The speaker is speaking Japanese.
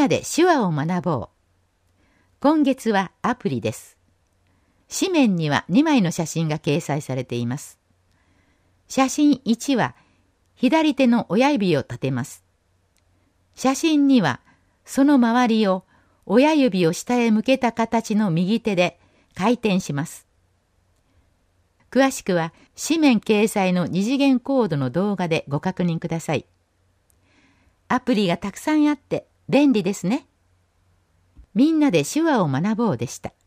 なで手話を学ぼう。今月はアプリです。紙面には2枚の写真が掲載されています。写真1は左手の親指を立てます。写真2はその周りを親指を下へ向けた形の右手で回転します。詳しくは紙面掲載の二次元コードの動画でご確認ください。アプリがたくさんあって便利ですね。みんなで手話を学ぼうでした。